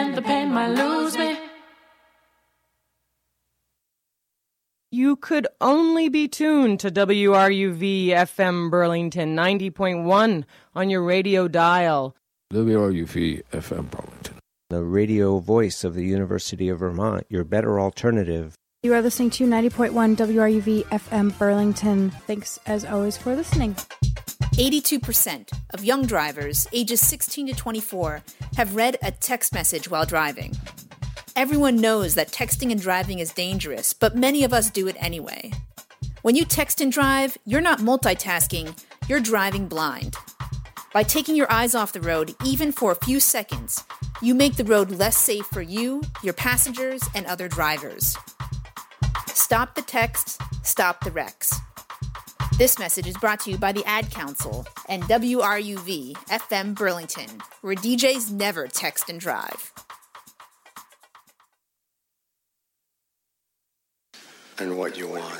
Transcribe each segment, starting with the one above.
the pain might lose me. You could only be tuned to WRUV FM Burlington 90.1 on your radio dial. WRUV FM Burlington, the radio voice of the University of Vermont, your better alternative. You are listening to 90.1 WRUV FM Burlington. Thanks, as always, for listening. 82% of young drivers ages 16 to 24 have read a text message while driving. Everyone knows that texting and driving is dangerous, but many of us do it anyway. When you text and drive, you're not multitasking, you're driving blind. By taking your eyes off the road, even for a few seconds, you make the road less safe for you, your passengers, and other drivers. Stop the texts, stop the wrecks. This message is brought to you by the Ad Council and WRUV FM Burlington, where DJs never text and drive. and what you want.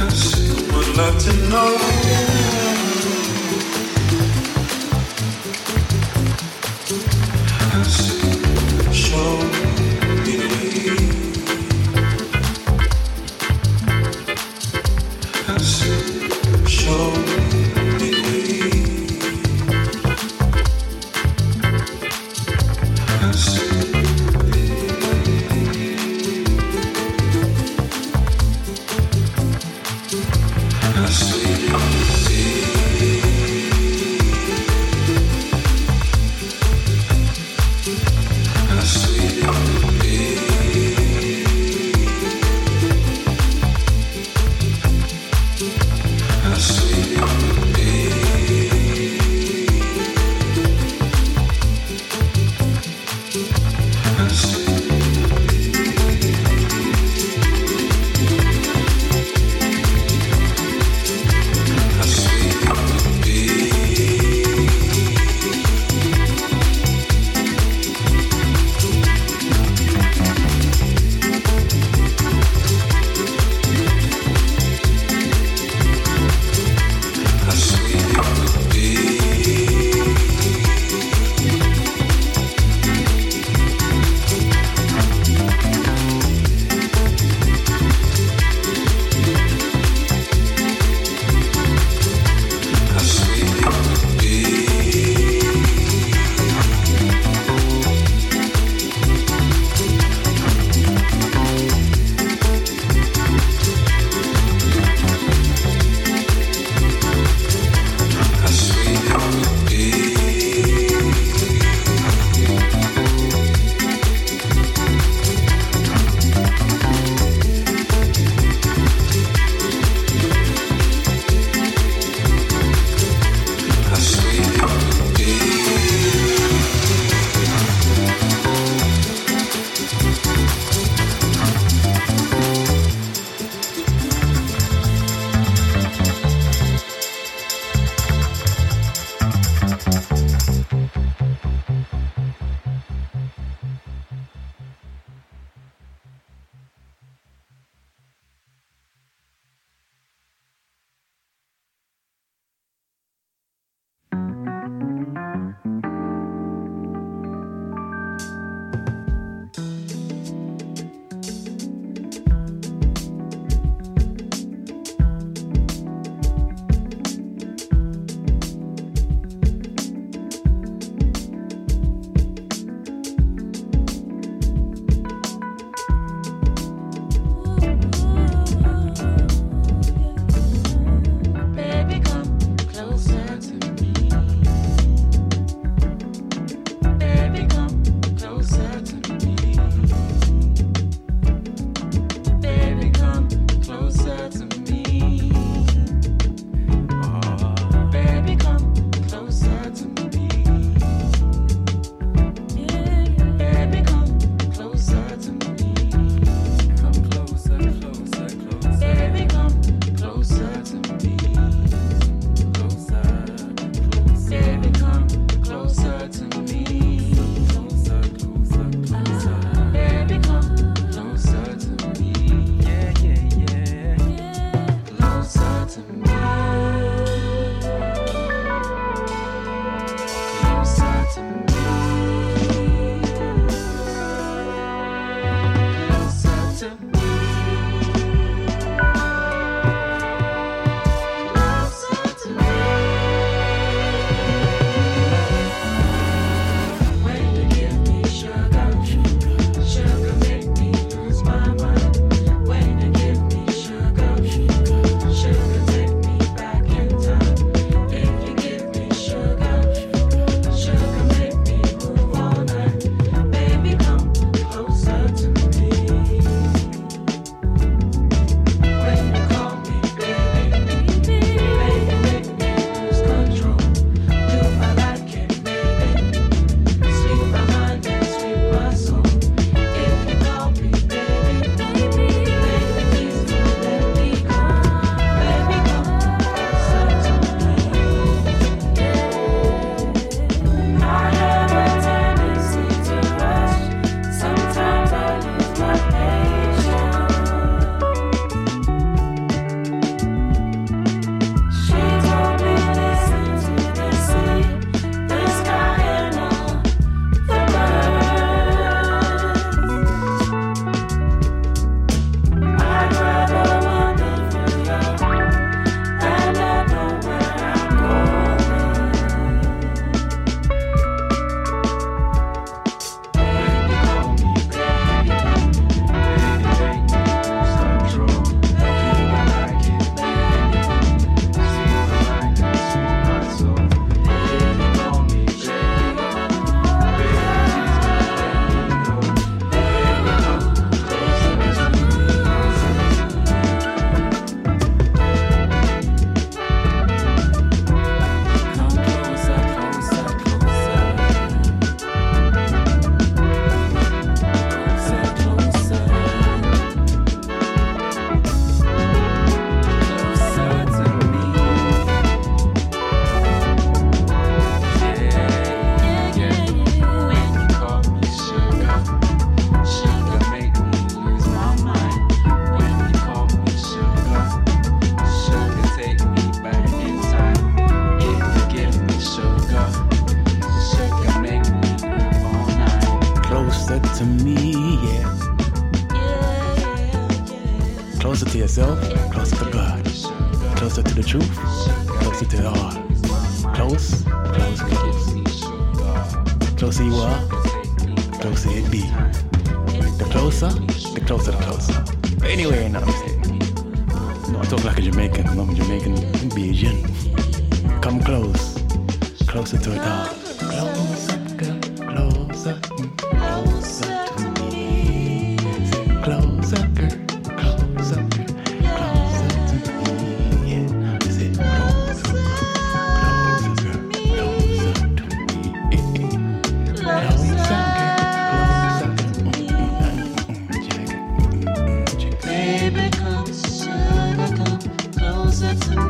would love to know. Show me the way. Show me the way. closer to the truth, closer to the heart. Close, close, close. Closer you are, closer it be. The closer, the closer, the closer. But anyway, now I'm saying, no, I talk like a Jamaican. I'm Jamaican, Bajan. Come close, closer to the heart. Closer, girl, closer, closer to me. Closer, girl, closer, girl, closer to me. Yeah, I said closer, girl, closer to me. Closer, girl, closer. Baby, come closer to me.